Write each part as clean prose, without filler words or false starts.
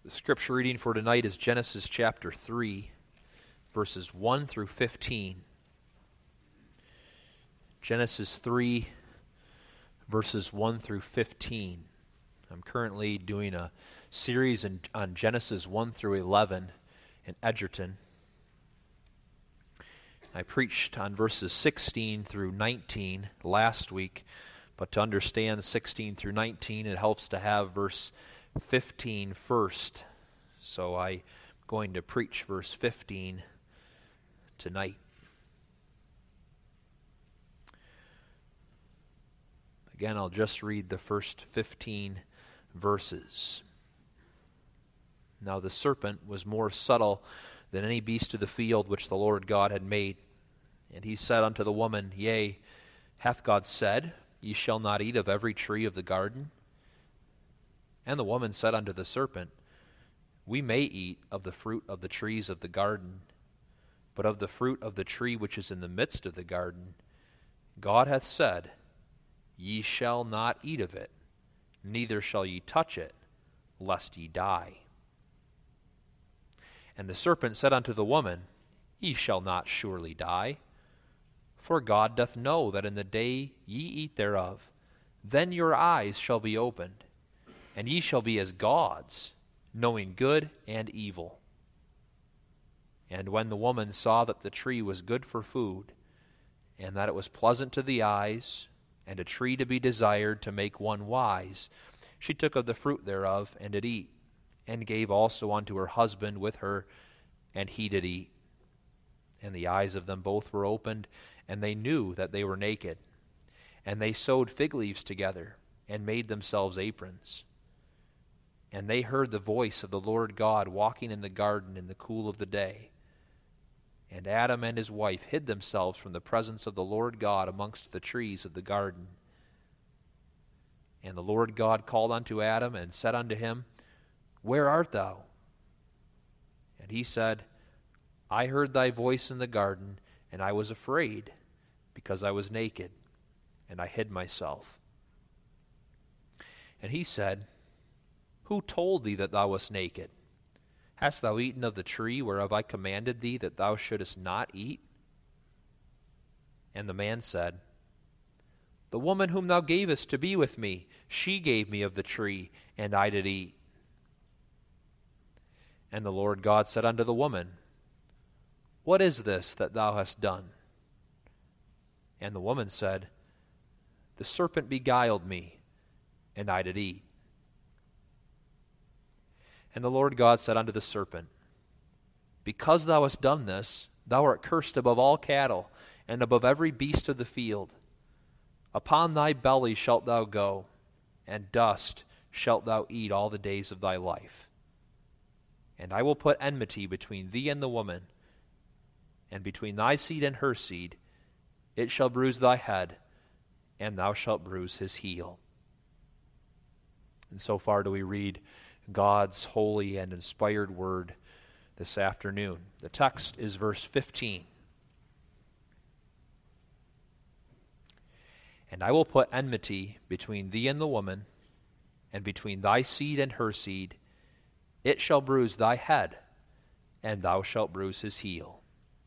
The scripture reading for tonight is Genesis chapter 3, verses 1 through 15. Genesis 3, verses 1 through 15. I'm currently doing a series on Genesis 1 through 11 in Edgerton. I preached on verses 16 through 19 last week, but to understand 16 through 19, it helps to have verse 15 first. So I'm going to preach verse 15 tonight. Again, I'll just read the first 15 verses. Now the serpent was more subtle than any beast of the field which the Lord God had made. And he said unto the woman, Yea, hath God said, Ye shall not eat of every tree of the garden? And the woman said unto the serpent, We may eat of the fruit of the trees of the garden, but of the fruit of the tree which is in the midst of the garden, God hath said, Ye shall not eat of it, neither shall ye touch it, lest ye die. And the serpent said unto the woman, Ye shall not surely die. For God doth know that in the day ye eat thereof, then your eyes shall be opened, and ye shall be as gods, knowing good and evil. And when the woman saw that the tree was good for food, and that it was pleasant to the eyes, and a tree to be desired to make one wise, she took of the fruit thereof, and did eat, and gave also unto her husband with her, and he did eat. And the eyes of them both were opened, and they knew that they were naked. And they sewed fig leaves together, and made themselves aprons. And they heard the voice of the Lord God walking in the garden in the cool of the day. And Adam and his wife hid themselves from the presence of the Lord God amongst the trees of the garden. And the Lord God called unto Adam, and said unto him, Where art thou? And he said, I heard thy voice in the garden, and I was afraid, because I was naked, and I hid myself. And he said, Who told thee that thou wast naked? Hast thou eaten of the tree whereof I commanded thee that thou shouldest not eat? And the man said, The woman whom thou gavest to be with me, she gave me of the tree, and I did eat. And the Lord God said unto the woman, What is this that thou hast done? And the woman said, The serpent beguiled me, and I did eat. And the Lord God said unto the serpent, Because thou hast done this, thou art cursed above all cattle, and above every beast of the field. Upon thy belly shalt thou go, and dust shalt thou eat all the days of thy life. And I will put enmity between thee and the woman, and between thy seed and her seed. It shall bruise thy head, and thou shalt bruise his heel. And so far do we read God's holy and inspired word this afternoon. The text is verse 15. And I will put enmity between thee and the woman, and between thy seed and her seed. It shall bruise thy head, and thou shalt bruise his heel.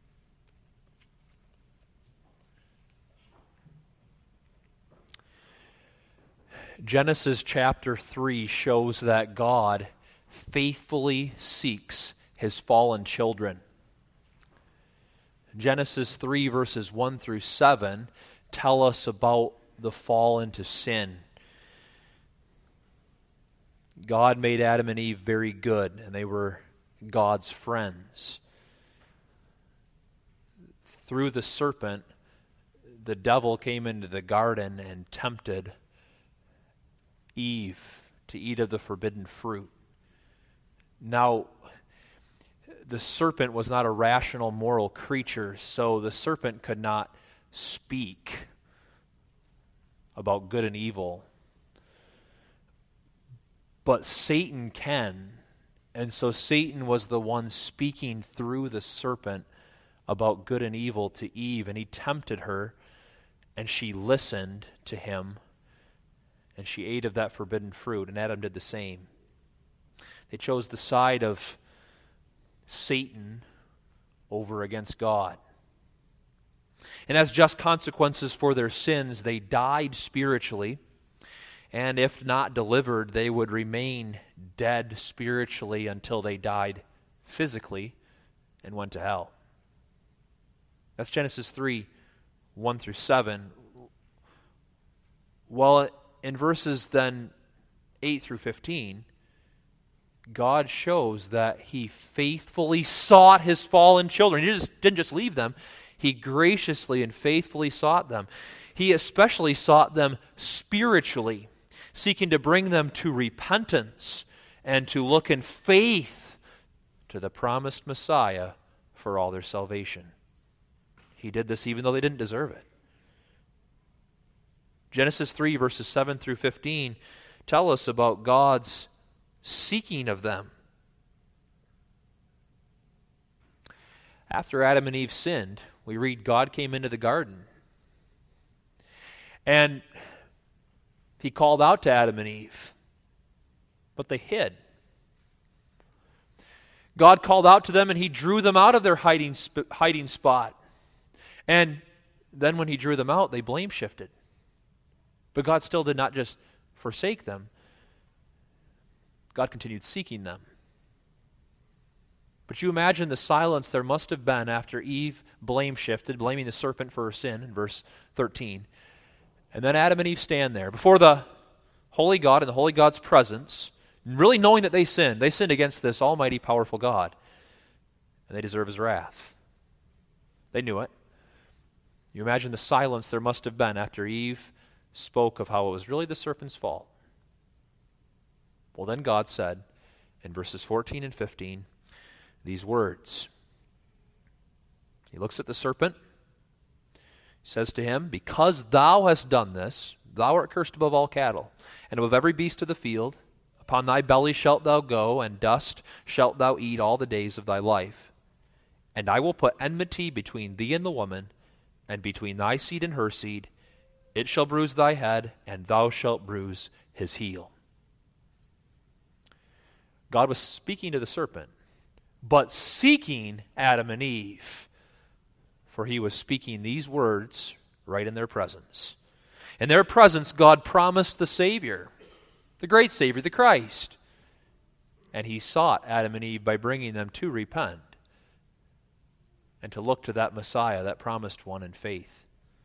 Genesis chapter 3 shows that God faithfully seeks his fallen children. Genesis 3 verses 1 through 7 tell us about the fall into sin. God made Adam and Eve very good, and they were God's friends. Through the serpent, the devil came into the garden and tempted Eve to eat of the forbidden fruit. Now, the serpent was not a rational, moral creature, so the serpent could not speak about good and evil. But Satan can, and so Satan was the one speaking through the serpent about good and evil to Eve, and he tempted her, and she listened to him, and she ate of that forbidden fruit, and Adam did the same. They chose the side of Satan over against God. And as just consequences for their sins, they died spiritually. And if not delivered, they would remain dead spiritually until they died physically and went to hell. That's Genesis 3, 1 through 7. Well, in verses then 8 through 15, God shows that He faithfully sought His fallen children. He didn't just leave them. He graciously and faithfully sought them. He especially sought them spiritually, seeking to bring them to repentance and to look in faith to the promised Messiah for all their salvation. He did this even though they didn't deserve it. Genesis 3, verses 7 through 15 tell us about God's seeking of them. After Adam and Eve sinned, we read God came into the garden. And He called out to Adam and Eve, but they hid. God called out to them and He drew them out of their hiding spot. And then when He drew them out, they blame shifted. But God still did not just forsake them. God continued seeking them. But you imagine the silence there must have been after Eve blame shifted, blaming the serpent for her sin in verse 13. And then Adam and Eve stand there before the holy God in the holy God's presence, really knowing that they sinned. They sinned against this almighty, powerful God. And they deserve His wrath. They knew it. You imagine the silence there must have been after Eve spoke of how it was really the serpent's fault. Well, then God said in verses 14 and 15 these words. He looks at the serpent. He says to him, "Because thou hast done this, thou art cursed above all cattle, and above every beast of the field. Upon thy belly shalt thou go, and dust shalt thou eat all the days of thy life. And I will put enmity between thee and the woman, and between thy seed and her seed. It shall bruise thy head, and thou shalt bruise his heel." God was speaking to the serpent, but seeking Adam and Eve, for He was speaking these words right in their presence. In their presence, God promised the Savior, the great Savior, the Christ. And He sought Adam and Eve by bringing them to repent and to look to that Messiah, that promised one, in faith.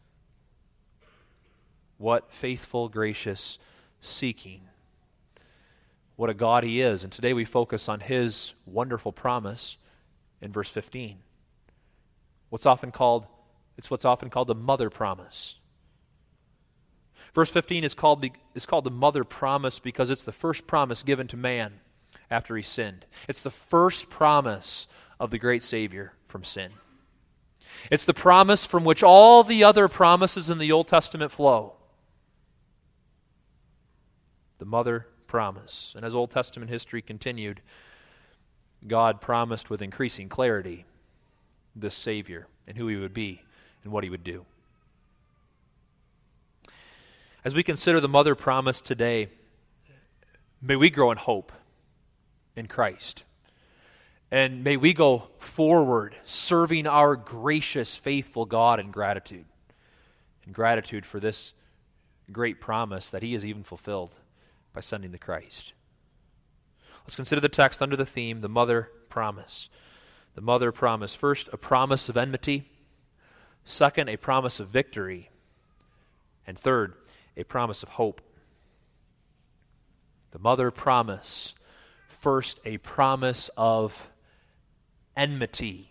What faithful, gracious seeking. What a God He is. And today we focus on His wonderful promise in verse 15. It's what's often called the mother promise. Verse 15 is called the mother promise because it's the first promise given to man after he sinned. It's the first promise of the great Savior from sin. It's the promise from which all the other promises in the Old Testament flow. The mother promise. And as Old Testament history continued, God promised with increasing clarity this Savior and who He would be and what He would do. As we consider the mother promise today, may we grow in hope in Christ. And may we go forward serving our gracious, faithful God in gratitude. In gratitude for this great promise that He has even fulfilled by sending the Christ. Let's consider the text under the theme, the mother promise. The mother promise. First, a promise of enmity. Second, a promise of victory. And third, a promise of hope. The mother promise. First, a promise of enmity.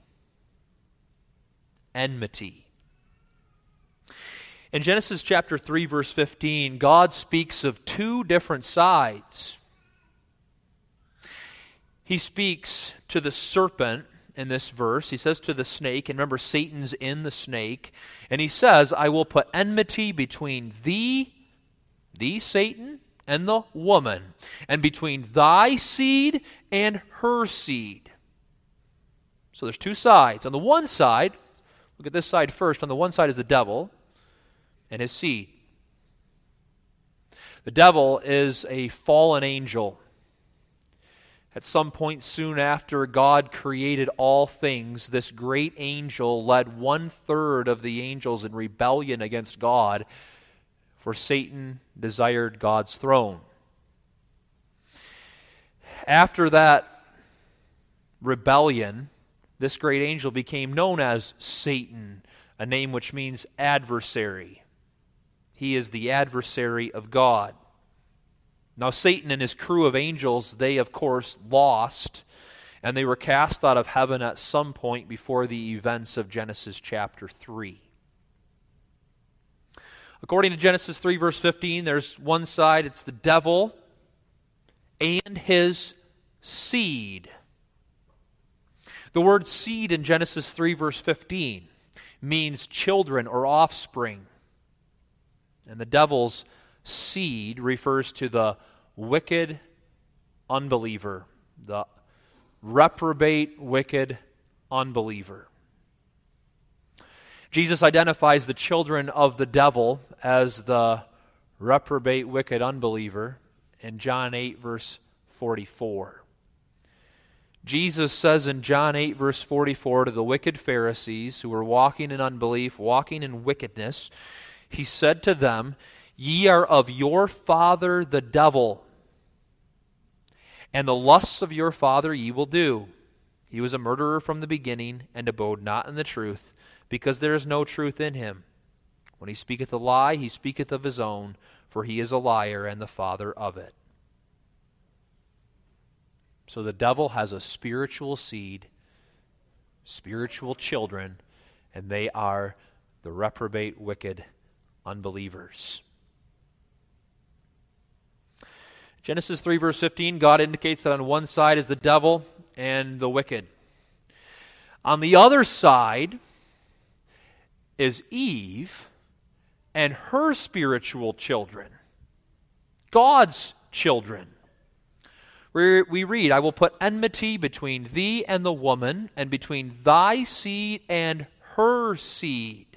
Enmity. In Genesis chapter 3, verse 15, God speaks of two different sides. He speaks to the serpent in this verse. He says to the snake, and remember, Satan's in the snake, and he says, "I will put enmity between thee, Satan, and the woman, and between thy seed and her seed." So there's two sides. On the one side, look at this side first. On the one side is the devil and his seed. The devil is a fallen angel. At some point soon after God created all things, this great angel led 1/3 of the angels in rebellion against God, for Satan desired God's throne. After that rebellion, this great angel became known as Satan, a name which means adversary. He is the adversary of God. Now, Satan and his crew of angels, they of course lost, and they were cast out of heaven at some point before the events of Genesis chapter 3. According to Genesis 3, verse 15, there's one side, it's the devil and his seed. The word seed in Genesis 3, verse 15 means children or offspring. And the devil's seed refers to the wicked unbeliever, the reprobate, wicked unbeliever. Jesus identifies the children of the devil as the reprobate, wicked unbeliever in John 8, verse 44. Jesus says in John 8, verse 44, to the wicked Pharisees who were walking in unbelief, walking in wickedness, he said to them, "Ye are of your father the devil, and the lusts of your father ye will do. He was a murderer from the beginning, and abode not in the truth, because there is no truth in him. When he speaketh a lie, he speaketh of his own, for he is a liar and the father of it." So the devil has a spiritual seed, spiritual children, and they are the reprobate, wicked unbelievers. Genesis 3, verse 15, God indicates that on one side is the devil and the wicked. On the other side is Eve and her spiritual children, God's children. We read, "I will put enmity between thee and the woman, and between thy seed and her seed."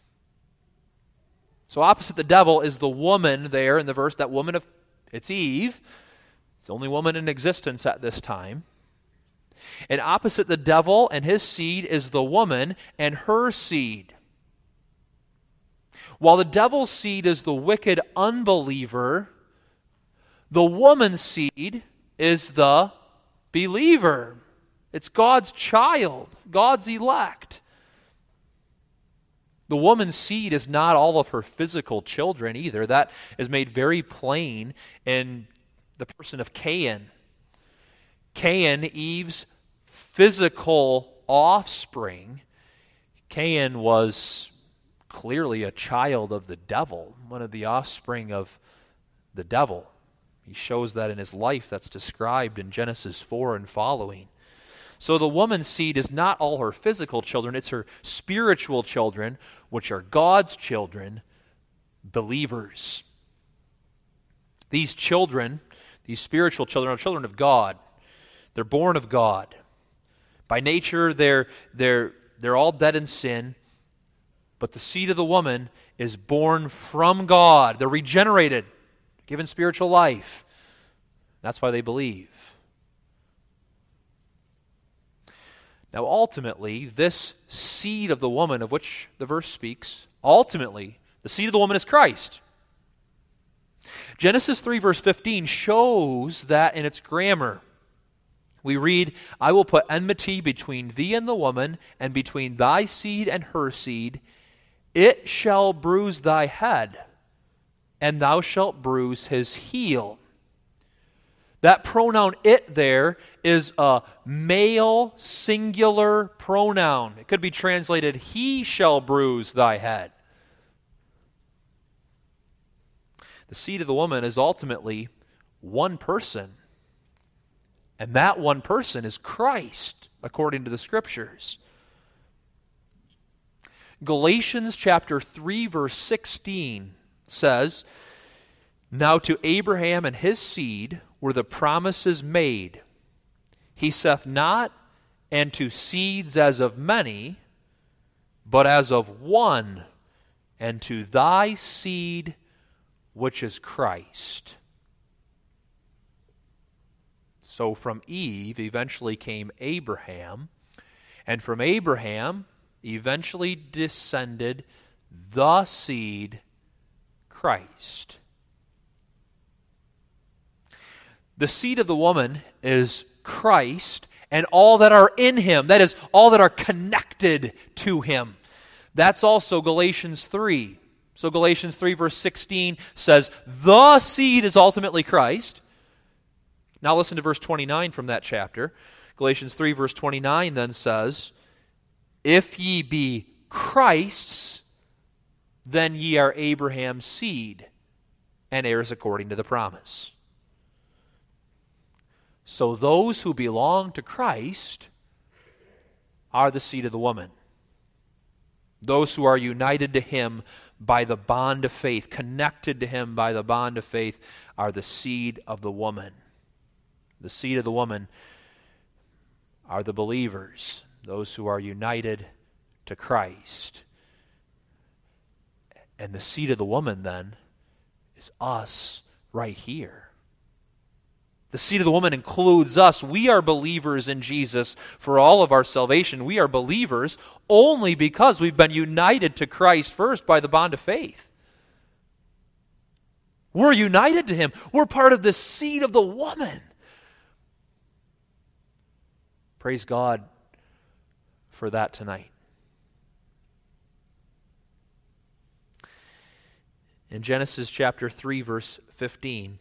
So opposite the devil is the woman there in the verse, that woman it's Eve. It's the only woman in existence at this time. And opposite the devil and his seed is the woman and her seed. While the devil's seed is the wicked unbeliever, the woman's seed is the believer. It's God's child, God's elect. The woman's seed is not all of her physical children either. That is made very plain in the person of Cain. Cain, Eve's physical offspring. Cain was clearly a child of the devil, one of the offspring of the devil. He shows that in his life that's described in Genesis 4 and following. So the woman's seed is not all her physical children, it's her spiritual children, which are God's children, believers. These children, these spiritual children, are children of God. They're born of God. By nature, they're all dead in sin, but the seed of the woman is born from God. They're regenerated, given spiritual life. That's why they believe. Now, ultimately, this seed of the woman of which the verse speaks, ultimately, the seed of the woman is Christ. Genesis 3, verse 15 shows that in its grammar. We read, "I will put enmity between thee and the woman, and between thy seed and her seed. It shall bruise thy head, and thou shalt bruise his heel." That pronoun "it" there is a male singular pronoun. It could be translated, "he shall bruise thy head." The seed of the woman is ultimately one person, and that one person is Christ, according to the Scriptures. Galatians chapter 3, verse 16 says, "Now to Abraham and his seed were the promises made. He saith not, and to seeds as of many, but as of one, and to thy seed, which is Christ." So from Eve eventually came Abraham, and from Abraham eventually descended the seed, Christ. The seed of the woman is Christ and all that are in him. That is, all that are connected to him. That's also Galatians 3. So Galatians 3 verse 16 says, the seed is ultimately Christ. Now listen to verse 29 from that chapter. Galatians 3 verse 29 then says, if ye be Christ's, then ye are Abraham's seed, and heirs according to the promise. So those who belong to Christ are the seed of the woman. Those who are united to him by the bond of faith, connected to him by the bond of faith, are the seed of the woman. The seed of the woman are the believers, those who are united to Christ. And the seed of the woman, then, is us right here. The seed of the woman includes us. We are believers in Jesus for all of our salvation. We are believers only because we've been united to Christ first by the bond of faith. We're united to him. We're part of the seed of the woman. Praise God for that tonight. In Genesis chapter 3, verse 15,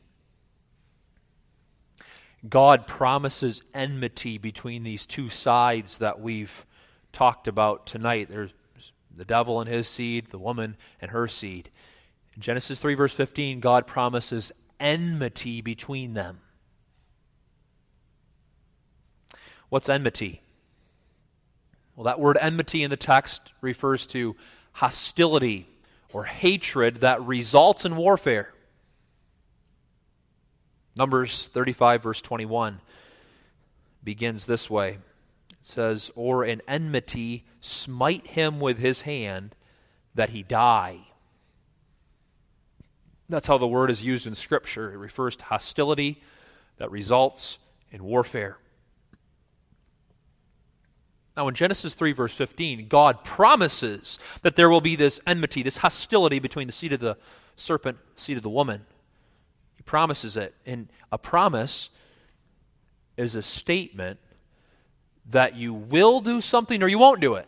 God promises enmity between these two sides that we've talked about tonight. There's the devil and his seed, the woman and her seed. In Genesis 3, verse 15, God promises enmity between them. What's enmity? Well, that word enmity in the text refers to hostility or hatred that results in warfare. Numbers 35, verse 21 begins this way. It says, or in enmity smite him with his hand that he die. That's how the word is used in Scripture. It refers to hostility that results in warfare. Now in Genesis 3, verse 15, God promises that there will be this enmity, this hostility between the seed of the serpent, the seed of the woman. He promises it. And a promise is a statement that you will do something or you won't do it.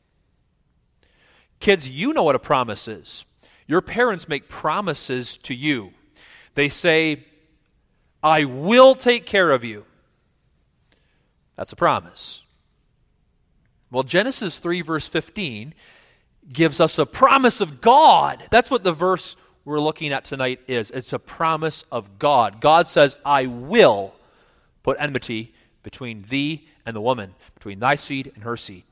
Kids, you know what a promise is. Your parents make promises to you. They say, I will take care of you. That's a promise. Well, Genesis 3, verse 15 gives us a promise of God. That's what the verse we're looking at tonight is. It's a promise of God. God says, I will put enmity between thee and the woman, between thy seed and her seed.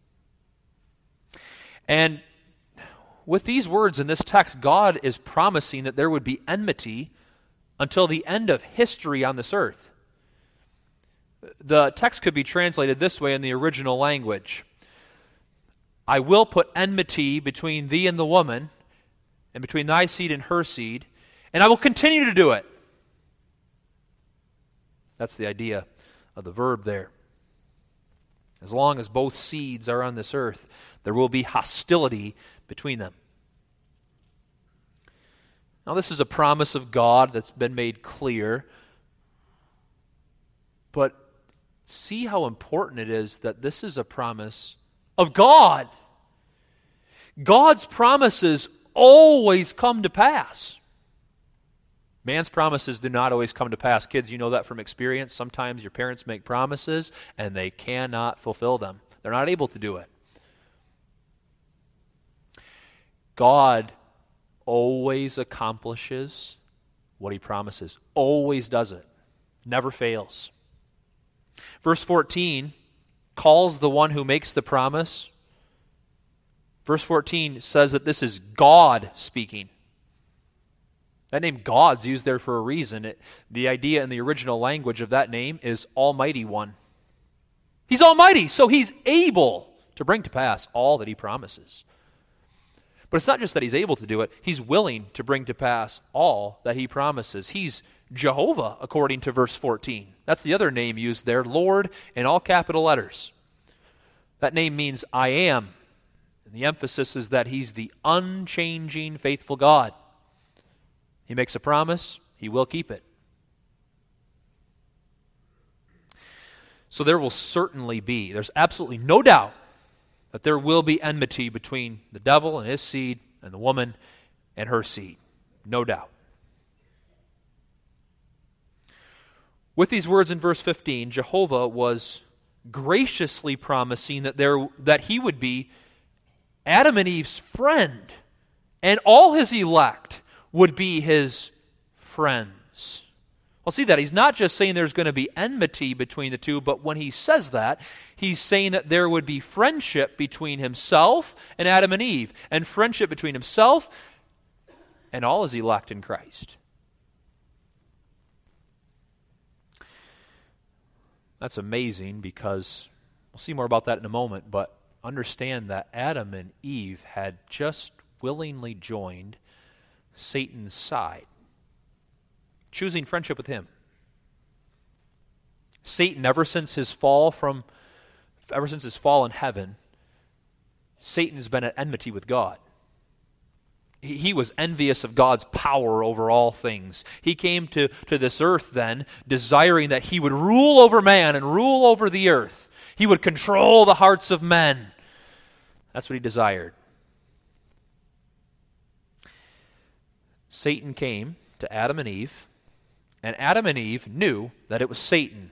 And with these words in this text, God is promising that there would be enmity until the end of history on this earth. The text could be translated this way in the original language. I will put enmity between thee and the woman, and between thy seed and her seed, and I will continue to do it. That's the idea of the verb there. As long as both seeds are on this earth, there will be hostility between them. Now, this is a promise of God that's been made clear, but see how important it is that this is a promise of God. God's promises always come to pass. Man's promises do not always come to pass. Kids, you know that from experience. Sometimes your parents make promises and they cannot fulfill them. They're not able to do it. God always accomplishes what he promises. Always does it. Never fails. Verse 14 calls the one who makes the promise. Verse 14 says that this is God speaking. That name God's used there for a reason. The idea in the original language of that name is Almighty One. He's almighty, so he's able to bring to pass all that he promises. But it's not just that he's able to do it, he's willing to bring to pass all that he promises. He's Jehovah, according to verse 14. That's the other name used there, Lord, in all capital letters. That name means I am. And the emphasis is that he's the unchanging, faithful God. He makes a promise, he will keep it. So there's absolutely no doubt that there will be enmity between the devil and his seed and the woman and her seed. No doubt. With these words in verse 15, Jehovah was graciously promising that he would be Adam and Eve's friend, and all his elect would be his friends. Well, see that. He's not just saying there's going to be enmity between the two, but when he says that, he's saying that there would be friendship between himself and Adam and Eve, and friendship between himself and all his elect in Christ. That's amazing because we'll see more about that in a moment, but understand that Adam and Eve had just willingly joined Satan's side, choosing friendship with him. Satan, ever since his fall in heaven, Satan has been at enmity with God. He was envious of God's power over all things. He came to this earth then, desiring that he would rule over man and rule over the earth. He would control the hearts of men. That's what he desired. Satan came to Adam and Eve, and Adam and Eve knew that it was Satan.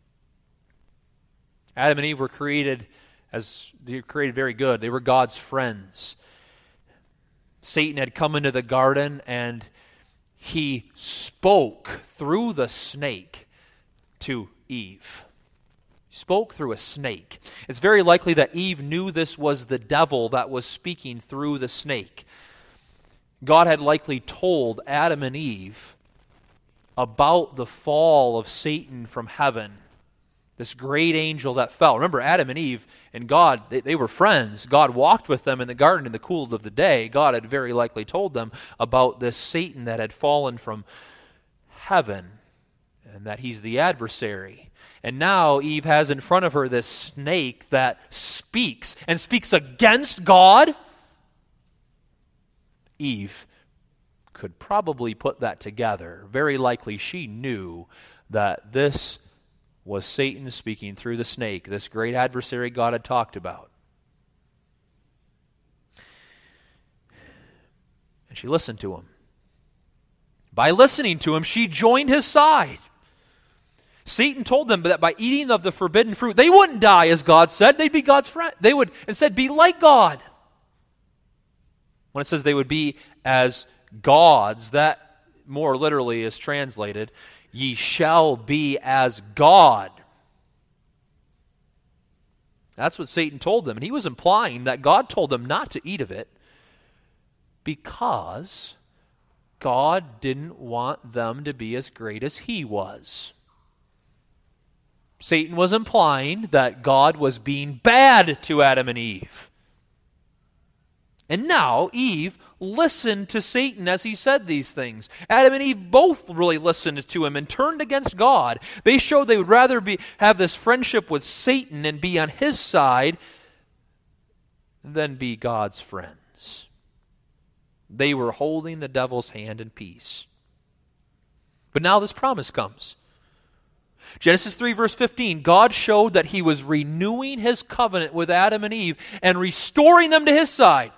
Adam and Eve were created very good. They were God's friends. Satan had come into the garden and he spoke through the snake to Eve. He spoke through a snake. It's very likely that Eve knew this was the devil that was speaking through the snake. God had likely told Adam and Eve about the fall of Satan from heaven. This great angel that fell. Remember, Adam and Eve and God, they were friends. God walked with them in the garden in the cool of the day. God had very likely told them about this Satan that had fallen from heaven and that he's the adversary. And now Eve has in front of her this snake that speaks and speaks against God. Eve could probably put that together. Very likely she knew that this was Satan speaking through the snake, this great adversary God had talked about. And she listened to him. By listening to him, she joined his side. Satan told them that by eating of the forbidden fruit, they wouldn't die, as God said. They'd be God's friend. They would instead be like God. When it says they would be as gods, that more literally is translated, ye shall be as God. That's what Satan told them. And he was implying that God told them not to eat of it because God didn't want them to be as great as he was. Satan was implying that God was being bad to Adam and Eve. And now Eve listened to Satan as he said these things. Adam and Eve both really listened to him and turned against God. They showed they would rather have this friendship with Satan and be on his side than be God's friends. They were holding the devil's hand in peace. But now this promise comes. Genesis 3 verse 15, God showed that he was renewing his covenant with Adam and Eve and restoring them to his side.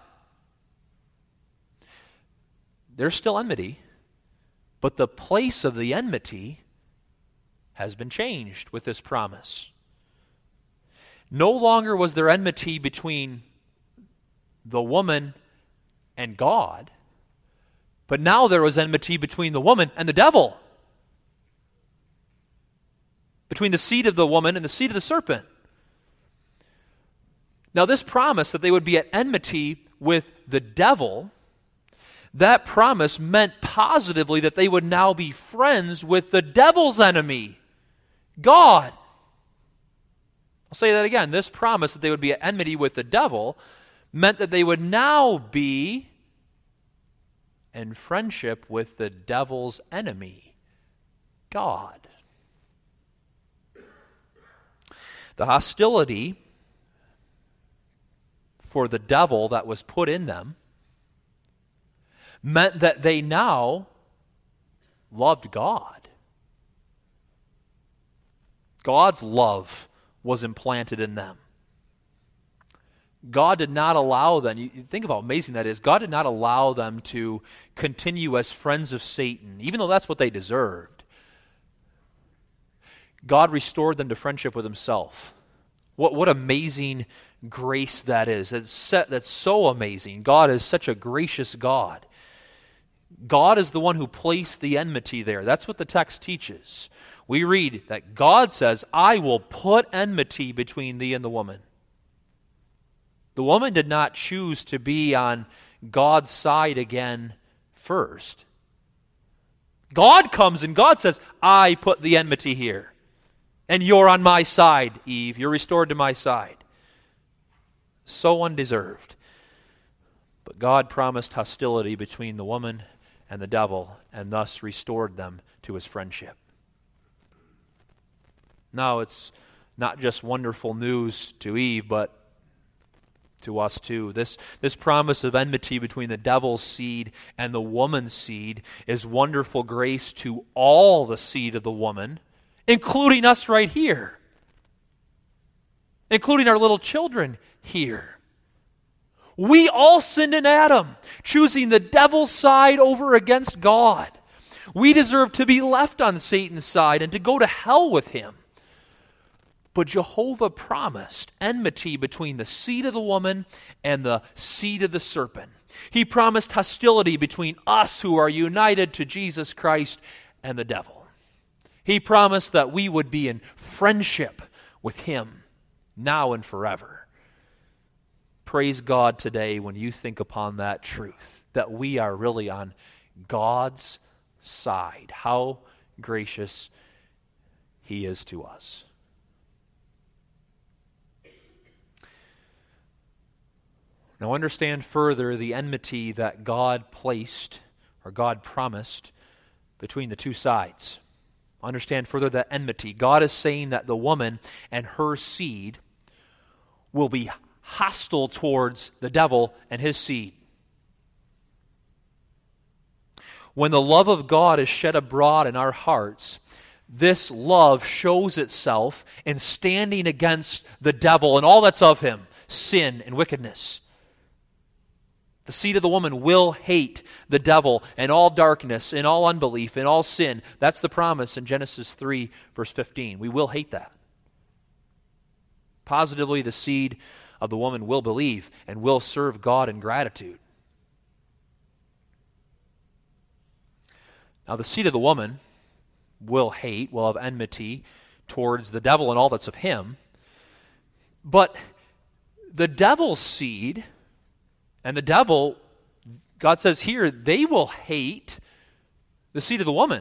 There's still enmity, but the place of the enmity has been changed with this promise. No longer was there enmity between the woman and God, but now there was enmity between the woman and the devil. Between the seed of the woman and the seed of the serpent. Now this promise that they would be at enmity with the devil, that promise meant positively that they would now be friends with the devil's enemy, God. I'll say that again. This promise that they would be at enmity with the devil meant that they would now be in friendship with the devil's enemy, God. The hostility for the devil that was put in them meant that they now loved God. God's love was implanted in them. God did not allow them, you think about how amazing that is, God did not allow them to continue as friends of Satan, even though that's what they deserved. God restored them to friendship with himself. What amazing grace that is. That's so amazing. God is such a gracious God. God is the one who placed the enmity there. That's what the text teaches. We read that God says, I will put enmity between thee and the woman. The woman did not choose to be on God's side again first. God comes and God says, I put the enmity here. And you're on my side, Eve. You're restored to my side. So undeserved. But God promised hostility between the woman and the devil, and thus restored them to his friendship. Now, it's not just wonderful news to Eve, but to us too. This promise of enmity between the devil's seed and the woman's seed is wonderful grace to all the seed of the woman, including us right here, including our little children here. We all sinned in Adam, choosing the devil's side over against God. We deserve to be left on Satan's side and to go to hell with him. But Jehovah promised enmity between the seed of the woman and the seed of the serpent. He promised hostility between us who are united to Jesus Christ and the devil. He promised that we would be in friendship with him now and forever. Praise God today when you think upon that truth, that we are really on God's side. How gracious he is to us. Now understand further the enmity that God placed, or God promised, between the two sides. Understand further that enmity. God is saying that the woman and her seed will be hostile towards the devil and his seed. When the love of God is shed abroad in our hearts, this love shows itself in standing against the devil and all that's of him, sin and wickedness. The seed of the woman will hate the devil and all darkness and all unbelief and all sin. That's the promise in Genesis 3, verse 15. We will hate that. Positively, the seed of the woman will believe and will serve God in gratitude. Now, the seed of the woman will hate, will have enmity towards the devil and all that's of him. But the devil's seed and the devil, God says here, they will hate the seed of the woman.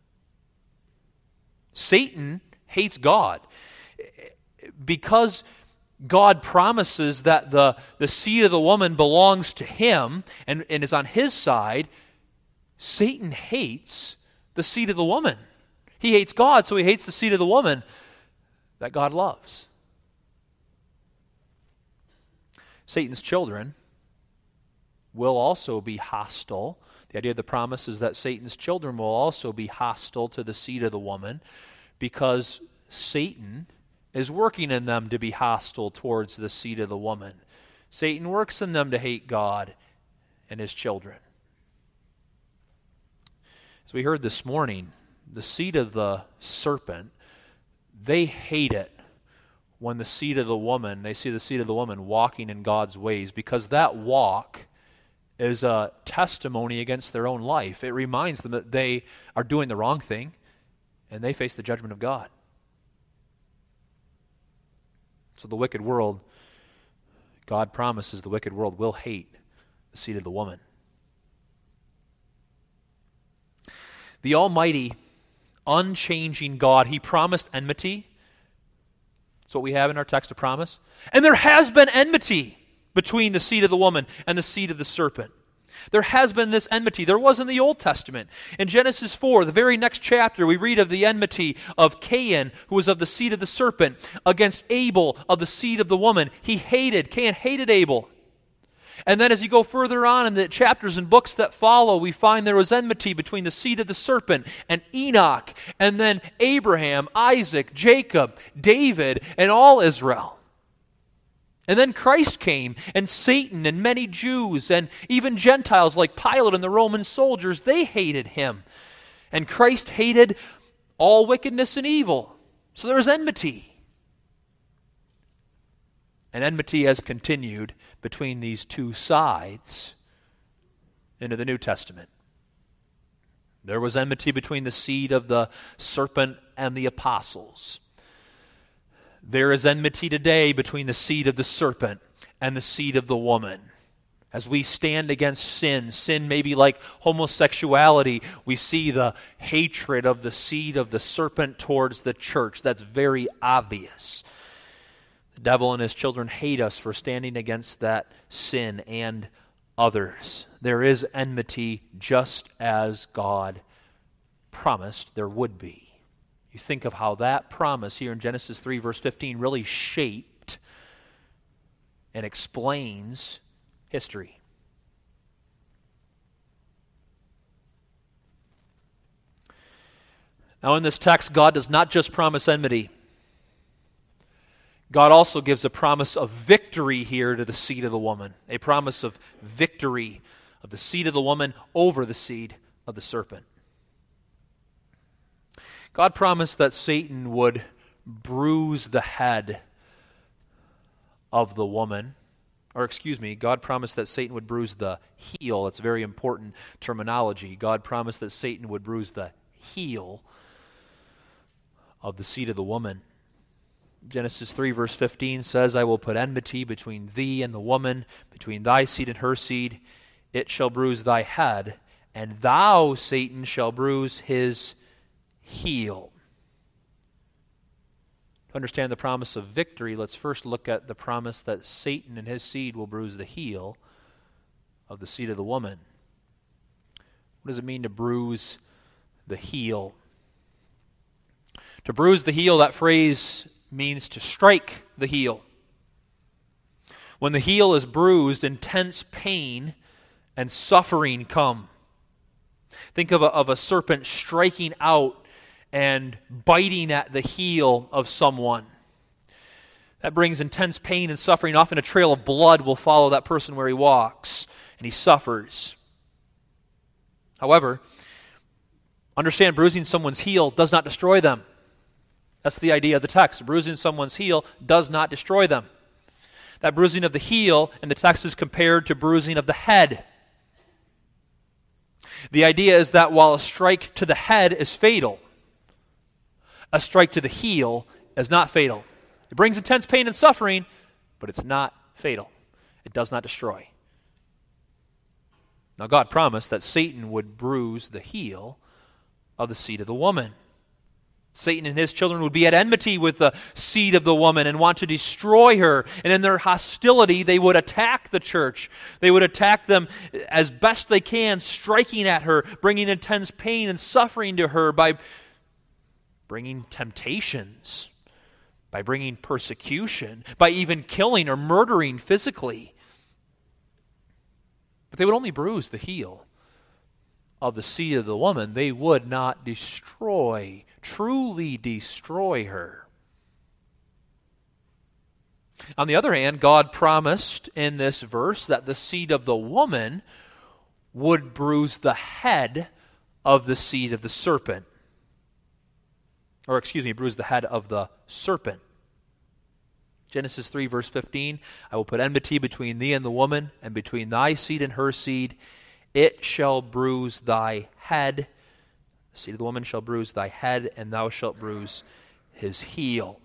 Satan hates God. Because God promises that the seed of the woman belongs to him and is on his side, Satan hates the seed of the woman. He hates God, so he hates the seed of the woman that God loves. Satan's children will also be hostile. The idea of the promise is that Satan's children will also be hostile to the seed of the woman because Satan is working in them to be hostile towards the seed of the woman. Satan works in them to hate God and his children. As we heard this morning, the seed of the serpent, they hate it when the seed of the woman, they see the seed of the woman walking in God's ways, because that walk is a testimony against their own life. It reminds them that they are doing the wrong thing and they face the judgment of God. So the wicked world, God promises the wicked world will hate the seed of the woman. The almighty, unchanging God, he promised enmity. That's what we have in our text of promise. And there has been enmity between the seed of the woman and the seed of the serpent. There has been this enmity. There was in the Old Testament. In Genesis 4, the very next chapter, we read of the enmity of Cain, who was of the seed of the serpent, against Abel, of the seed of the woman. Cain hated Abel. And then as you go further on in the chapters and books that follow, we find there was enmity between the seed of the serpent and Enoch, and then Abraham, Isaac, Jacob, David, and all Israel. And then Christ came, and Satan and many Jews and even Gentiles like Pilate and the Roman soldiers, they hated him. And Christ hated all wickedness and evil. So there was enmity. And enmity has continued between these two sides into the New Testament. There was enmity between the seed of the serpent and the apostles. There is enmity today between the seed of the serpent and the seed of the woman. As we stand against sin may be like homosexuality. We see the hatred of the seed of the serpent towards the church. That's very obvious. The devil and his children hate us for standing against that sin and others. There is enmity just as God promised there would be. You think of how that promise here in Genesis 3 verse 15 really shaped and explains history. Now in this text, God does not just promise enmity. God also gives a promise of victory here to the seed of the woman. A promise of victory of the seed of the woman over the seed of the serpent. God promised that Satan would bruise the head of the woman. God promised that Satan would bruise the heel. That's very important terminology. God promised that Satan would bruise the heel of the seed of the woman. Genesis 3 verse 15 says, I will put enmity between thee and the woman, between thy seed and her seed. It shall bruise thy head, and thou, Satan, shall bruise his heel. To understand the promise of victory, let's first look at the promise that Satan and his seed will bruise the heel of the seed of the woman. What does it mean to bruise the heel? To bruise the heel, that phrase means to strike the heel. When the heel is bruised, intense pain and suffering come. Think of a serpent striking out and biting at the heel of someone. That brings intense pain and suffering. Often a trail of blood will follow that person where he walks, and he suffers. However, understand, bruising someone's heel does not destroy them. That's the idea of the text. Bruising someone's heel does not destroy them. That bruising of the heel in the text is compared to bruising of the head. The idea is that while a strike to the head is fatal, a strike to the heel is not fatal. It brings intense pain and suffering, but it's not fatal. It does not destroy. Now God promised that Satan would bruise the heel of the seed of the woman. Satan and his children would be at enmity with the seed of the woman and want to destroy her. And in their hostility, they would attack the church. They would attack them as best they can, striking at her, bringing intense pain and suffering to her by bringing temptations, by bringing persecution, by even killing or murdering physically. But they would only bruise the heel of the seed of the woman. They would not truly destroy her. On the other hand, God promised in this verse that the seed of the woman would bruise the head of the seed of the serpent. Bruise the head of the serpent. Genesis 3 verse 15, I will put enmity between thee and the woman, and between thy seed and her seed. It shall bruise thy head. The seed of the woman shall bruise thy head, and thou shalt bruise his heel.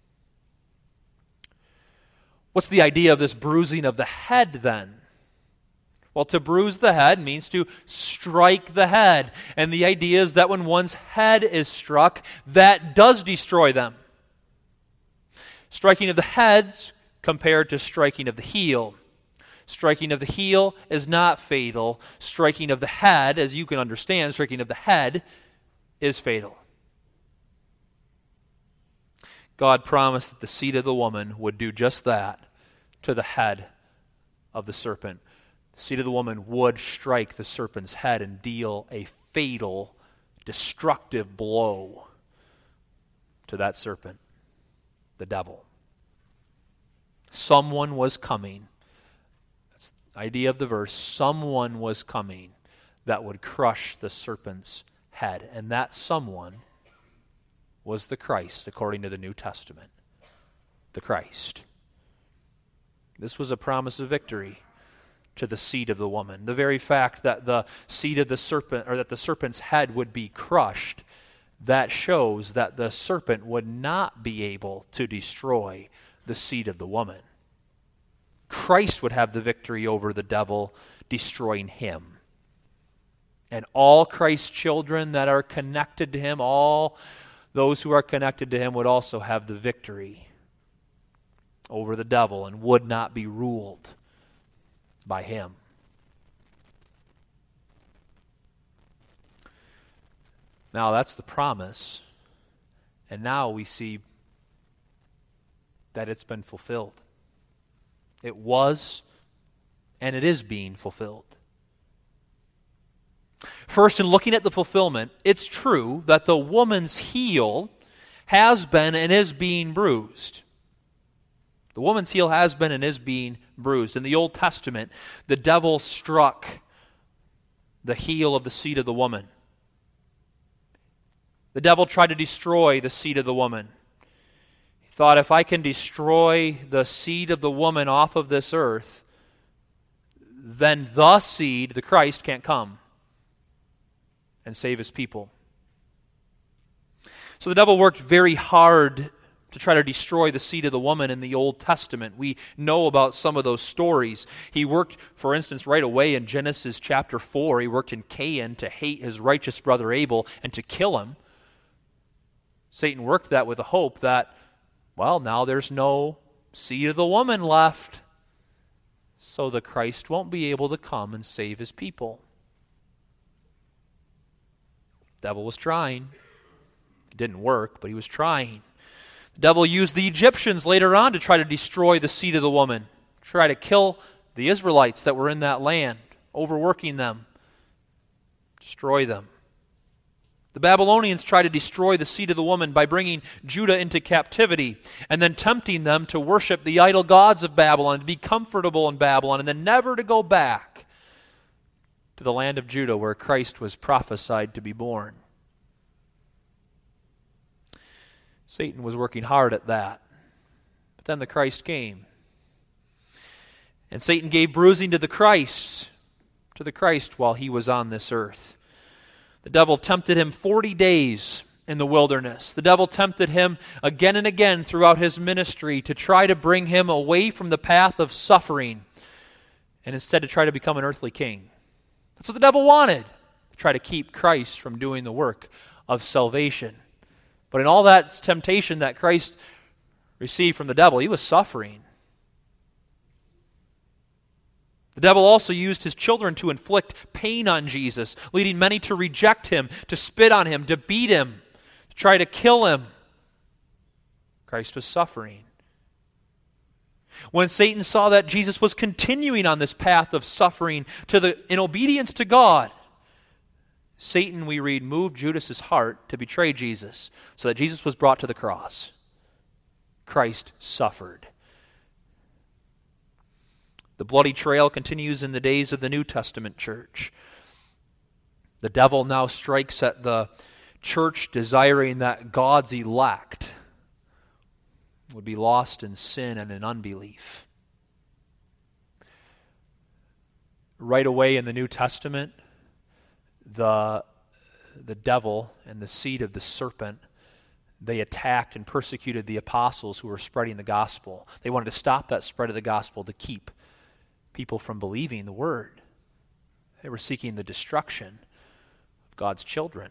What's the idea of this bruising of the head then? Well, to bruise the head means to strike the head. And the idea is that when one's head is struck, that does destroy them. Striking of the heads compared to striking of the heel. Striking of the heel is not fatal. Striking of the head, as you can understand, striking of the head is fatal. God promised that the seed of the woman would do just that to the head of the serpent. The seed of the woman would strike the serpent's head and deal a fatal, destructive blow to that serpent, the devil. Someone was coming. That's the idea of the verse. Someone was coming that would crush the serpent's head. And that someone was the Christ, according to the New Testament. The Christ. This was a promise of victory to the seed of the woman. The very fact that the seed of the serpent, or that the serpent's head would be crushed, that shows that the serpent would not be able to destroy the seed of the woman. Christ would have the victory over the devil, destroying him. And all Christ's children that are connected to him, all those who are connected to him would also have the victory over the devil and would not be ruled by him. Now that's the promise. And now we see that it's been fulfilled. It was, and it is being fulfilled. First, in looking at the fulfillment, it's true that the woman's heel has been and is being bruised. The woman's heel has been and is being bruised. In the Old Testament, the devil struck the heel of the seed of the woman. The devil tried to destroy the seed of the woman. He thought, if I can destroy the seed of the woman off of this earth, then the seed, the Christ, can't come and save his people. So the devil worked very hard to try to destroy the seed of the woman in the Old Testament. We know about some of those stories. He worked, for instance, right away in Genesis chapter 4, he worked in Cain to hate his righteous brother Abel and to kill him. Satan worked that with the hope that, well, now there's no seed of the woman left, so the Christ won't be able to come and save his people. The devil was trying. It didn't work, but he was trying. The devil used the Egyptians later on to try to destroy the seed of the woman, try to kill the Israelites that were in that land, overworking them, destroy them. The Babylonians tried to destroy the seed of the woman by bringing Judah into captivity and then tempting them to worship the idol gods of Babylon, to be comfortable in Babylon, and then never to go back to the land of Judah where Christ was prophesied to be born. Satan was working hard at that. But then the Christ came. And Satan gave bruising to the Christ while he was on this earth. The devil tempted him 40 days in the wilderness. The devil tempted him again and again throughout his ministry to try to bring him away from the path of suffering and instead to try to become an earthly king. That's what the devil wanted, to try to keep Christ from doing the work of salvation. But in all that temptation that Christ received from the devil, he was suffering. The devil also used his children to inflict pain on Jesus, leading many to reject him, to spit on him, to beat him, to try to kill him. Christ was suffering. When Satan saw that Jesus was continuing on this path of suffering in obedience to God, Satan, we read, moved Judas's heart to betray Jesus so that Jesus was brought to the cross. Christ suffered. The bloody trail continues in the days of the New Testament church. The devil now strikes at the church, desiring that God's elect would be lost in sin and in unbelief. Right away in the New Testament, the devil and the seed of the serpent, they attacked and persecuted the apostles who were spreading the gospel. They wanted to stop that spread of the gospel to keep people from believing the word. They were seeking the destruction of God's children.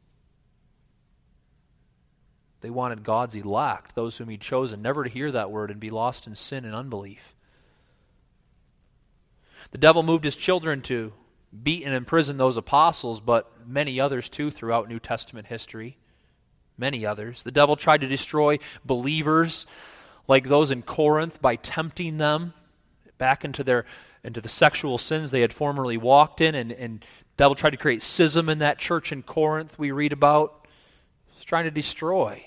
They wanted God's elect, those whom he'd chosen, never to hear that word and be lost in sin and unbelief. The devil moved his children to beat and imprison those apostles, but many others too throughout New Testament history. Many others. The devil tried to destroy believers like those in Corinth by tempting them back into the sexual sins they had formerly walked in, and the devil tried to create schism in that church in Corinth we read about. He's trying to destroy.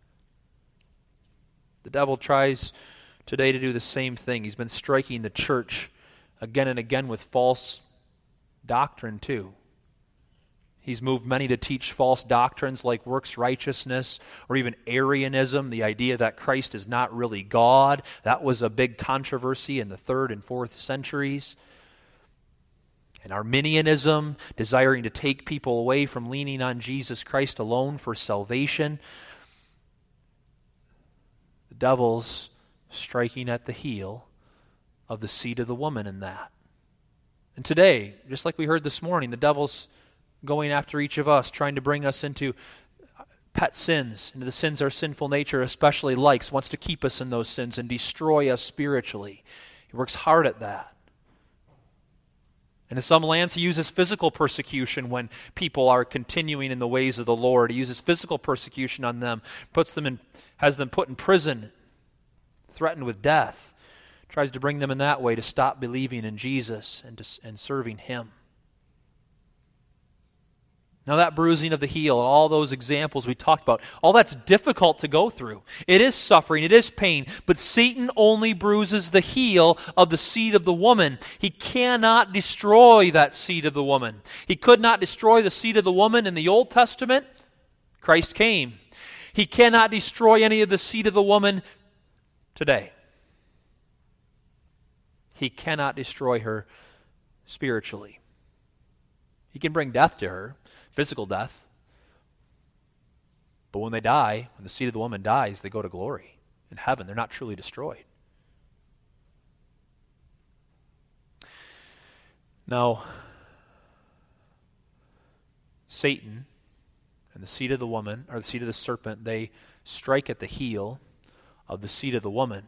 The devil tries today to do the same thing. He's been striking the church again and again with false doctrine too. He's moved many to teach false doctrines like works righteousness or even Arianism, the idea that Christ is not really God. That was a big controversy in the 3rd and 4th centuries. And Arminianism, desiring to take people away from leaning on Jesus Christ alone for salvation. The devil's striking at the heel of the seed of the woman in that. And today, just like we heard this morning, the devil's going after each of us, trying to bring us into pet sins, into the sins our sinful nature especially likes, wants to keep us in those sins and destroy us spiritually. He works hard at that. And in some lands, he uses physical persecution when people are continuing in the ways of the Lord. He uses physical persecution on them, has them put in prison, threatened with death. Tries to bring them in that way to stop believing in Jesus and serving Him. Now that bruising of the heel and all those examples we talked about, all that's difficult to go through. It is suffering, it is pain, but Satan only bruises the heel of the seed of the woman. He cannot destroy that seed of the woman. He could not destroy the seed of the woman in the Old Testament. Christ came. He cannot destroy any of the seed of the woman today. He cannot destroy her spiritually. He can bring death to her, physical death. But when they die, when the seed of the woman dies, they go to glory in heaven. They're not truly destroyed. Now, Satan and the seed of the woman, or the seed of the serpent, they strike at the heel of the seed of the woman.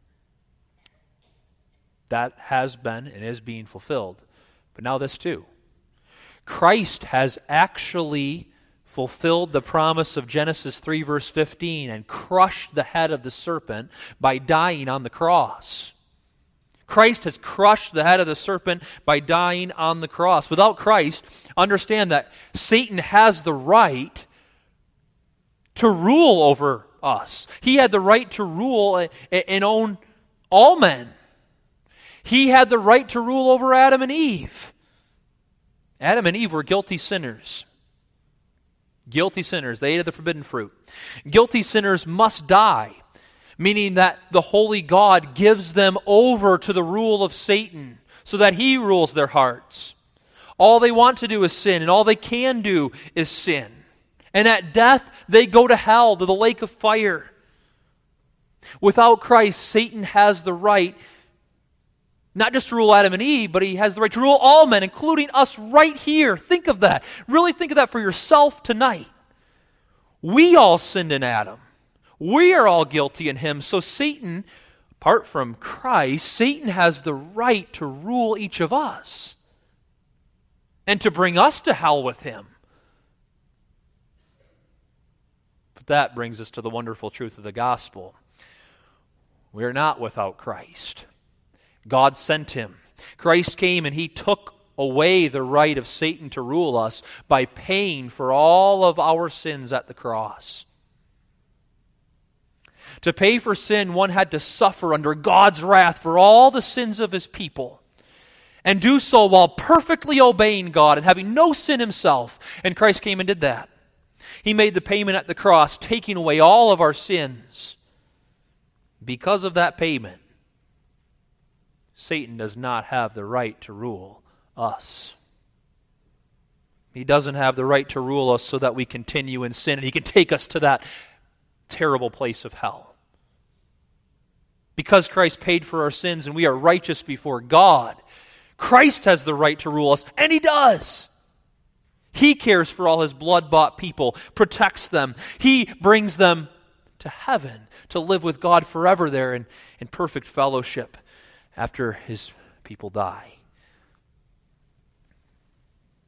That has been and is being fulfilled. But now this too. Christ has actually fulfilled the promise of Genesis 3 verse 15 and crushed the head of the serpent by dying on the cross. Christ has crushed the head of the serpent by dying on the cross. Without Christ, understand that Satan has the right to rule over us. He had the right to rule and own all men. He had the right to rule over Adam and Eve. Adam and Eve were guilty sinners. Guilty sinners. They ate of the forbidden fruit. Guilty sinners must die, meaning that the holy God gives them over to the rule of Satan so that he rules their hearts. All they want to do is sin, and all they can do is sin. And at death, they go to hell, to the lake of fire. Without Christ, Satan has the right not just to rule Adam and Eve, but he has the right to rule all men, including us right here. Think of that. Really think of that for yourself tonight. We all sinned in Adam. We are all guilty in him. So Satan, apart from Christ, Satan has the right to rule each of us and to bring us to hell with him. But that brings us to the wonderful truth of the gospel. We are not without Christ. God sent him. Christ came and he took away the right of Satan to rule us by paying for all of our sins at the cross. To pay for sin, one had to suffer under God's wrath for all the sins of his people, and do so while perfectly obeying God and having no sin himself. And Christ came and did that. He made the payment at the cross, taking away all of our sins. Because of that payment, Satan does not have the right to rule us. He doesn't have the right to rule us so that we continue in sin and he can take us to that terrible place of hell. Because Christ paid for our sins and we are righteous before God, Christ has the right to rule us, and he does. He cares for all his blood-bought people, protects them. He brings them to heaven to live with God forever there in perfect fellowship after his people die.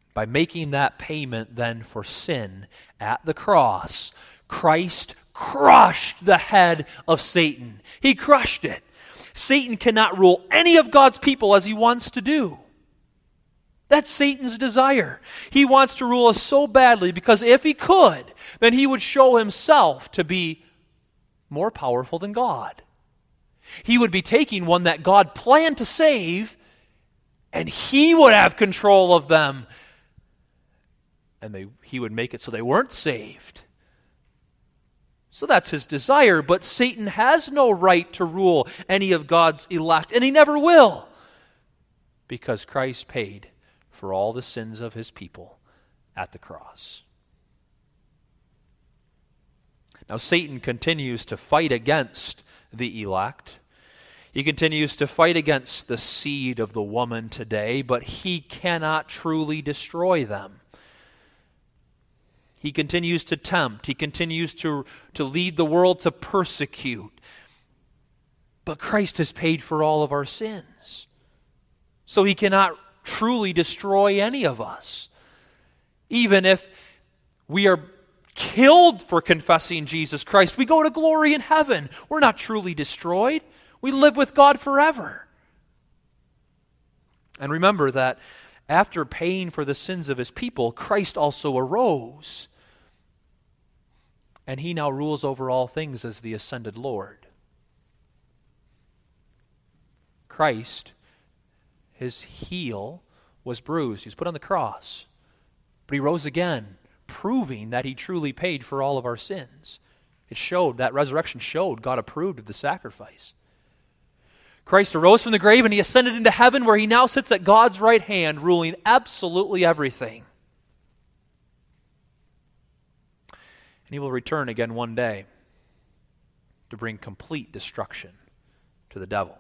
By making that payment then for sin at the cross, Christ crushed the head of Satan. He crushed it. Satan cannot rule any of God's people as he wants to do. That's Satan's desire. He wants to rule us so badly because if he could, then he would show himself to be more powerful than God. He would be taking one that God planned to save, and he would have control of them. And he would make it so they weren't saved. So that's his desire, but Satan has no right to rule any of God's elect, and he never will, because Christ paid for all the sins of his people at the cross. Now Satan continues to fight against the elect. He continues to fight against the seed of the woman today, but he cannot truly destroy them. He continues to tempt. He continues to lead the world to persecute. But Christ has paid for all of our sins. So he cannot truly destroy any of us. Even if we are killed for confessing Jesus Christ, we go to glory in heaven. We're not truly destroyed. We live with God forever. And remember that after paying for the sins of his people, Christ also arose. And he now rules over all things as the ascended Lord. Christ, his heel was bruised. He was put on the cross. But he rose again, proving that he truly paid for all of our sins. It showed, that resurrection showed God approved of the sacrifice. Christ arose from the grave and he ascended into heaven, where he now sits at God's right hand, ruling absolutely everything. And he will return again one day to bring complete destruction to the devil.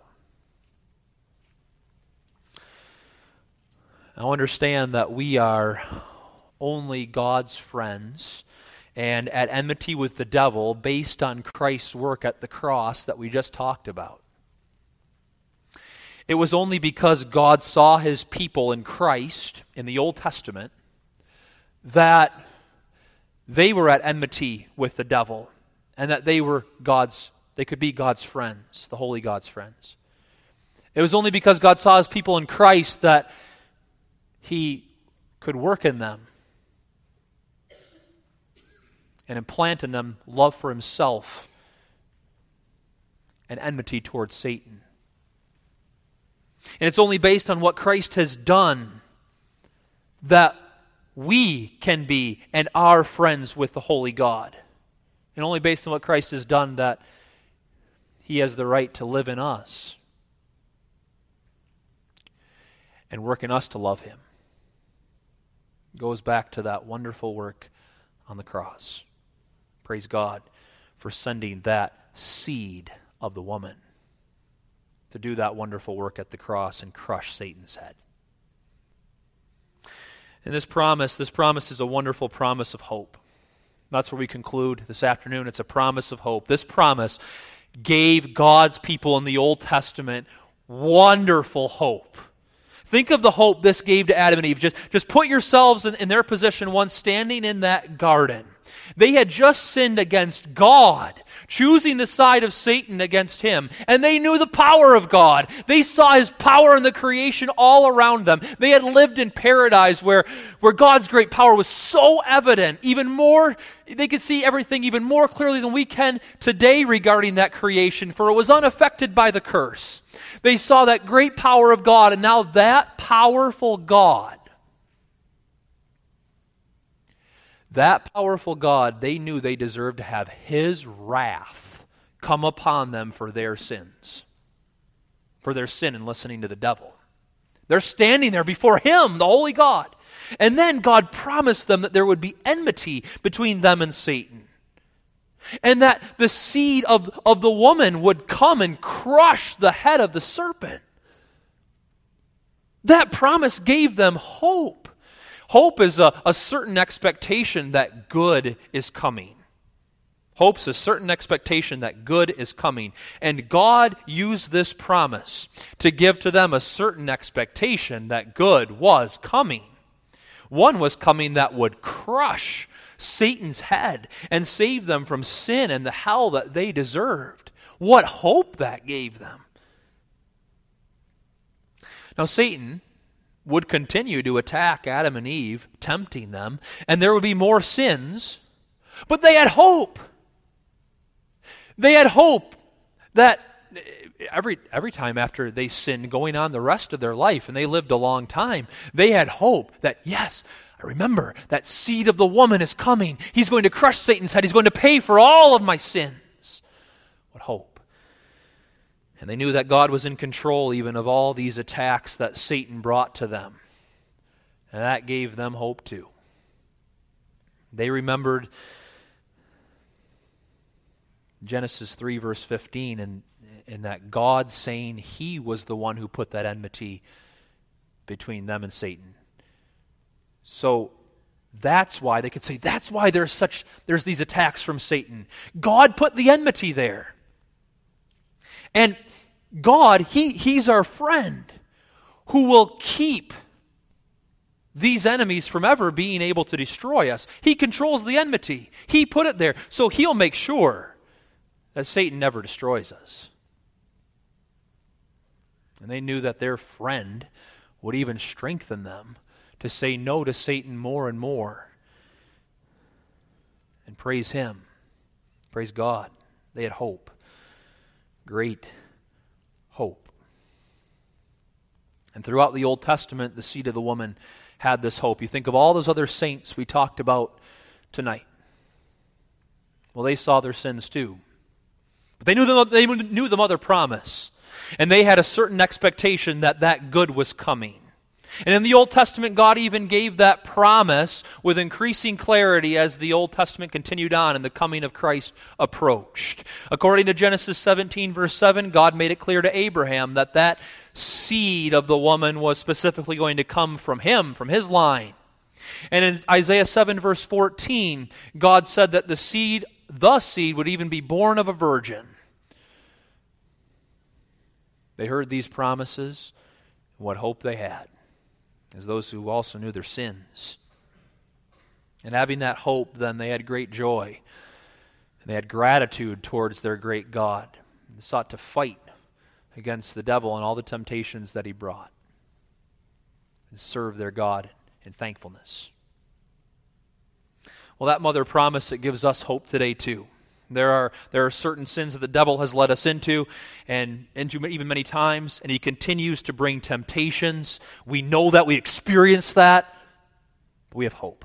Now understand that we are only God's friends and at enmity with the devil based on Christ's work at the cross that we just talked about. It was only because God saw his people in Christ in the Old Testament that they were at enmity with the devil, and that they could be God's friends, the holy God's friends. It was only because God saw his people in Christ that he could work in them and implant in them love for himself and enmity towards Satan. And it's only based on what Christ has done that we can be and are friends with the holy God. And only based on what Christ has done that he has the right to live in us and work in us to love him. It goes back to that wonderful work on the cross. Praise God for sending that seed of the woman to do that wonderful work at the cross and crush Satan's head. And this promise is a wonderful promise of hope. That's where we conclude this afternoon. It's a promise of hope. This promise gave God's people in the Old Testament wonderful hope. Think of the hope this gave to Adam and Eve. Just put yourselves in their position once standing in that garden. They had just sinned against God, choosing the side of Satan against him. And they knew the power of God. They saw his power in the creation all around them. They had lived in paradise where God's great power was so evident, even more, they could see everything even more clearly than we can today regarding that creation, for it was unaffected by the curse. They saw that great power of God, and now that powerful God, they knew they deserved to have his wrath come upon them for their sins, for their sin in listening to the devil. They're standing there before him, the holy God. And then God promised them that there would be enmity between them and Satan. And that the seed of the woman would come and crush the head of the serpent. That promise gave them hope. Hope is a certain expectation that good is coming. Hope's a certain expectation that good is coming. And God used this promise to give to them a certain expectation that good was coming. One was coming that would crush Satan's head and save them from sin and the hell that they deserved. What hope that gave them. Now Satan would continue to attack Adam and Eve, tempting them, and there would be more sins, but they had hope. They had hope that every time after they sinned, going on the rest of their life, and they lived a long time, they had hope that, yes, I remember that seed of the woman is coming. He's going to crush Satan's head. He's going to pay for all of my sins. What hope. And they knew that God was in control even of all these attacks that Satan brought to them. And that gave them hope too. They remembered Genesis 3 verse 15 and that God saying He was the one who put that enmity between them and Satan. So that's why they could say, that's why there's these attacks from Satan. God put the enmity there. And God, He's our friend who will keep these enemies from ever being able to destroy us. He controls the enmity. He put it there. So He'll make sure that Satan never destroys us. And they knew that their friend would even strengthen them to say no to Satan more and more. And praise Him. Praise God. They had hope. Great hope. And throughout the Old Testament, the seed of the woman had this hope. You think of all those other saints we talked about tonight. Well, they saw their sins too. But they knew the mother promise. And they had a certain expectation that good was coming. And in the Old Testament, God even gave that promise with increasing clarity as the Old Testament continued on and the coming of Christ approached. According to Genesis 17, verse 7, God made it clear to Abraham that seed of the woman was specifically going to come from him, from his line. And in Isaiah 7, verse 14, God said that the seed would even be born of a virgin. They heard these promises, and what hope they had, as those who also knew their sins. And having that hope, then they had great joy. They had gratitude towards their great God. They sought to fight against the devil and all the temptations that he brought, and serve their God in thankfulness. Well, that mother promise, it gives us hope today too. There are certain sins that the devil has led us into, and into even many times, and he continues to bring temptations. We know that, we experience that, but we have hope.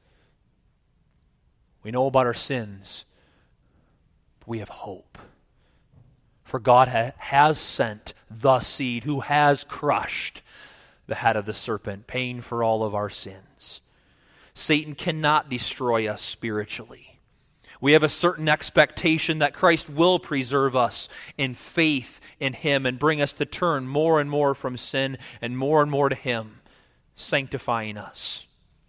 We know about our sins, but we have hope. For God has sent the seed who has crushed the head of the serpent, paying for all of our sins. Satan cannot destroy us spiritually. We have a certain expectation that Christ will preserve us in faith in Him and bring us to turn more and more from sin and more to Him, sanctifying us.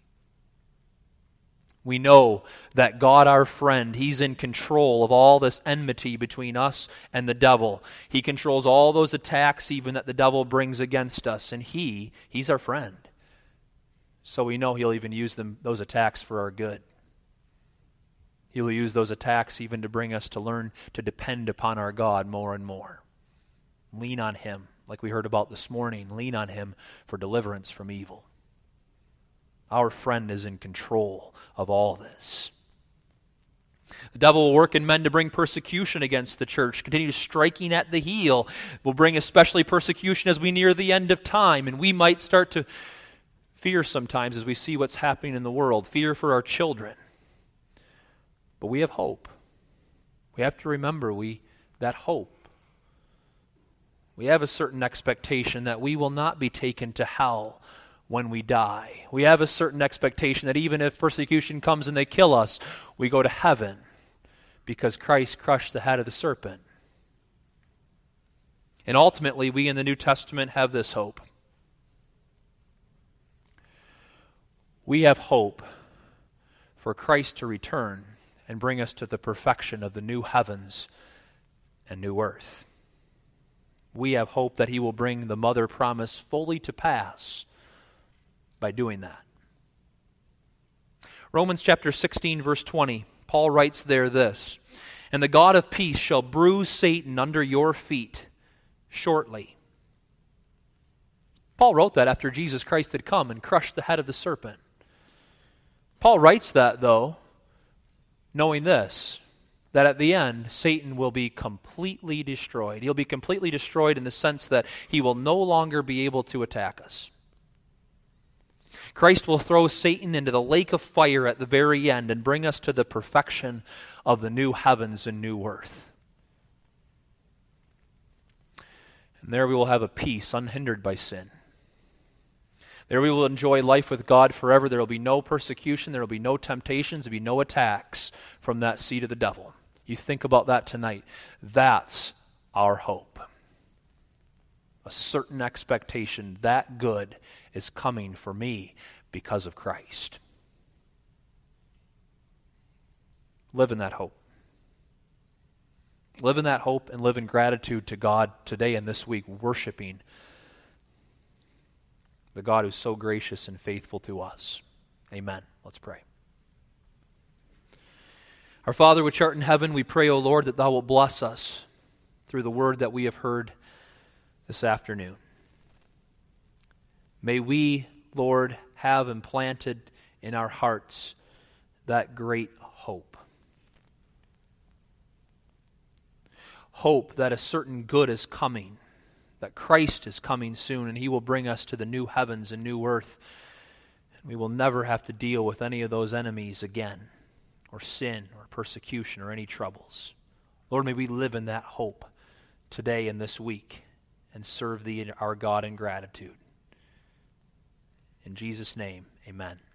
We know that God, our friend, He's in control of all this enmity between us and the devil. He controls all those attacks even that the devil brings against us, and He's our friend. So we know He'll even use those attacks for our good. He will use those attacks even to bring us to learn to depend upon our God more and more. Lean on Him, like we heard about this morning. Lean on Him for deliverance from evil. Our friend is in control of all this. The devil will work in men to bring persecution against the church, continue striking at the heel. Will bring especially persecution as we near the end of time, and we might start to fear sometimes as we see what's happening in the world, fear for our children. But we have hope. We have to remember that hope. We have a certain expectation that we will not be taken to hell when we die. We have a certain expectation that even if persecution comes and they kill us, we go to heaven because Christ crushed the head of the serpent. And ultimately, we in the New Testament have this hope. We have hope for Christ to return and bring us to the perfection of the new heavens and new earth. We have hope that He will bring the mother promise fully to pass by doing that. Romans chapter 16, verse 20, Paul writes there this, "And the God of peace shall bruise Satan under your feet shortly." Paul wrote that after Jesus Christ had come and crushed the head of the serpent. Paul writes that, though, knowing this, that at the end, Satan will be completely destroyed. He'll be completely destroyed in the sense that he will no longer be able to attack us. Christ will throw Satan into the lake of fire at the very end and bring us to the perfection of the new heavens and new earth. And there we will have a peace unhindered by sin. There we will enjoy life with God forever. There will be no persecution. There will be no temptations. There will be no attacks from that seed of the devil. You think about that tonight. That's our hope. A certain expectation that good is coming for me because of Christ. Live in that hope. Live in that hope and live in gratitude to God today and this week, worshiping the God who's so gracious and faithful to us. Amen. Let's pray. Our Father which art in heaven, we pray, O Lord, that thou wilt bless us through the word that we have heard this afternoon. May we, Lord, have implanted in our hearts that great hope. Hope that a certain good is coming, that Christ is coming soon, and he will bring us to the new heavens and new earth. We will never have to deal with any of those enemies again, or sin, or persecution, or any troubles. Lord, may we live in that hope today and this week, and serve thee, our God, in gratitude. In Jesus' name, amen.